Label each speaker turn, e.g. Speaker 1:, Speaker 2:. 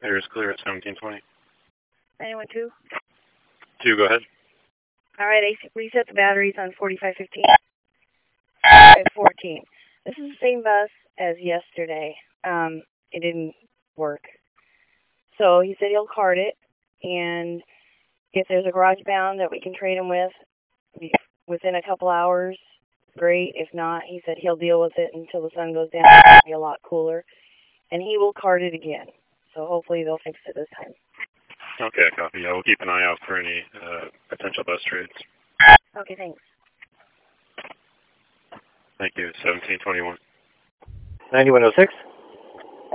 Speaker 1: Air is clear at 1720.
Speaker 2: 912.
Speaker 1: 2, go ahead.
Speaker 2: All right, I reset the batteries on 4515. 4514. This is the same bus as yesterday. It didn't work. So he said he'll card it, and if there's a garage bound that we can trade him with within a couple hours, great. If not, he said he'll deal with it until the sun goes down. It'll be a lot cooler. And he will card it again. So hopefully they'll fix it this time.
Speaker 1: Okay, copy. Yeah, we'll keep an eye out for any potential bus trades.
Speaker 2: Okay, thanks.
Speaker 1: Thank you. 1721.
Speaker 3: 9106.